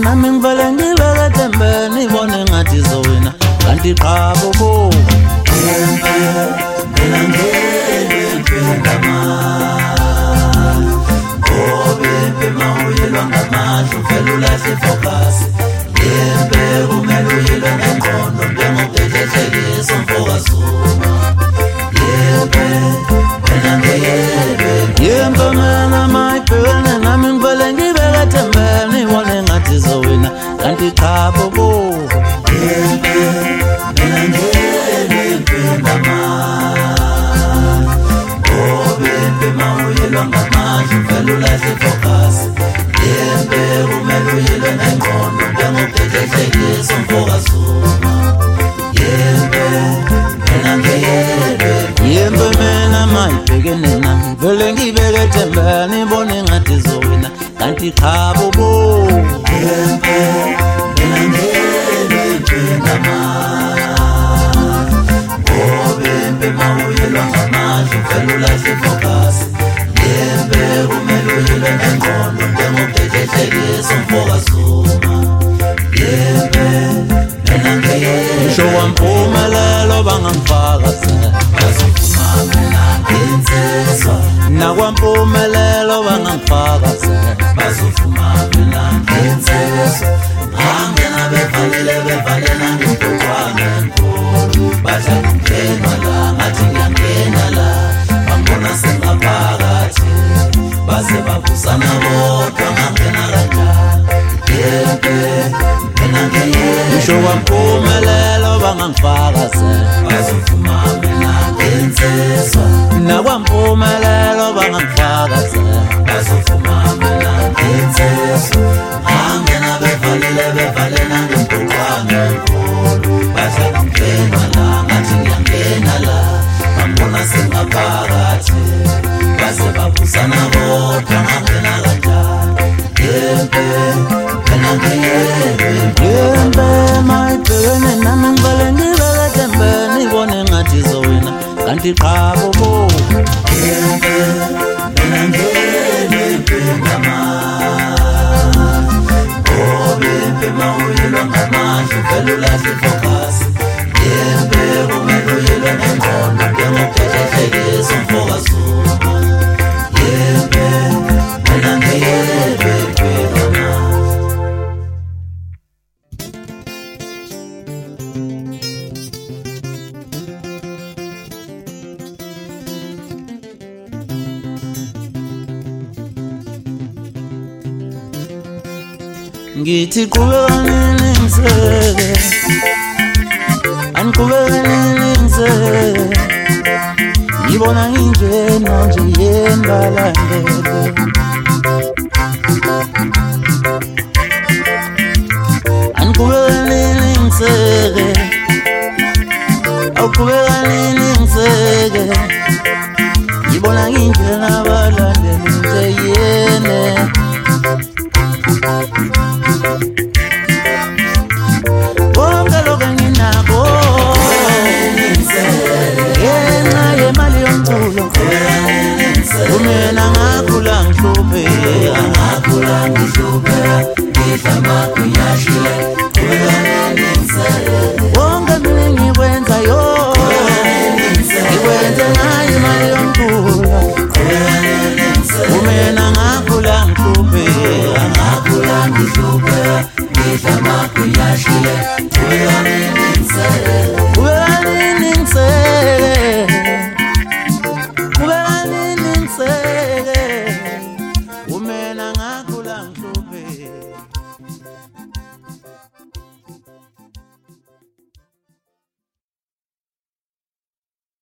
nami ngivele ngibeke tembeni ngibone ngathi zowina kanti qhabo bo Yembe mina ngelembe ngama Obebe mawuyelwa ngamandla uvela ulahle focus Yembe kumele uyelwe ngengqondo njengokuthethelisa umfokazuma Yembe mina ngelembe Yembe mina mayibhekene nami ngivele ngibeke tembeni ngibone ngathi zowina kanti qhabo bo Yembe mina ngelembe ngama Obebe mawuyelwa ngamandla uvela ulahle focus Yembe kumele uyelwe ngengqondo njengokuthethelisa umfokazuma Yembe mina ngelembe Yembe mina mayibhekene nami ngivele ngibeke tembeni ngibone ngathi zowina kanti qhabo bo Yembe mina ngelembe ngama Obebe mawuyelwa ngamandla uvela ulahle focus Yembe kumele uyelwe ngengqondo njengokuthethelisa umfokazuma Yembe mina ngelembe Ngisho wampumelelo bangangifakazela bazofuma mina ngensizwa nakwampumelelo bangangifakazela bazofuma mina ngensizwa Angena bevalena ngintokwane enkulu Bathi akungenwa la ngathi ngiyangena la Bambona sengaphakathi Baze babuzana bodwa ngangena kanjani Yembe mina ngelembe Ngisho wampumelelo bangangifakazela bazofuma mina ngensizwa nakwampumelelo bangangifakazela bazofuma mina ngensizwa Angena bevalena ngintokwane enkulu Bathi akungenwa la ngathi ngiyangena la Bambona sengaphakathi Baze babuzana bodwa ngangena kanjani Yembe mina ngelembe Yembe mayibhekene nami ngivele ngibeke tembeni ngibone ngathi zowina kanti qhabo bo Yembe mina ngelembe ngama Obebe mawuyelwa ngamandla uvela ulahle focus Yembe kumele uyelwe ngengqondo njengokuthethelisa umfokazuma Yembe mina ngelembe ngama ngithi qhubeka nini ngiseke angiqhubeka nini ngiseke ngibona nginjena nje yengalandele angiqhubeka nini ngiseke awuqhubeka nini ngiseke ngibona nginjena abalandeli nje yene Bonke lokho nginakho Yena yemali yomculo Umena ngakho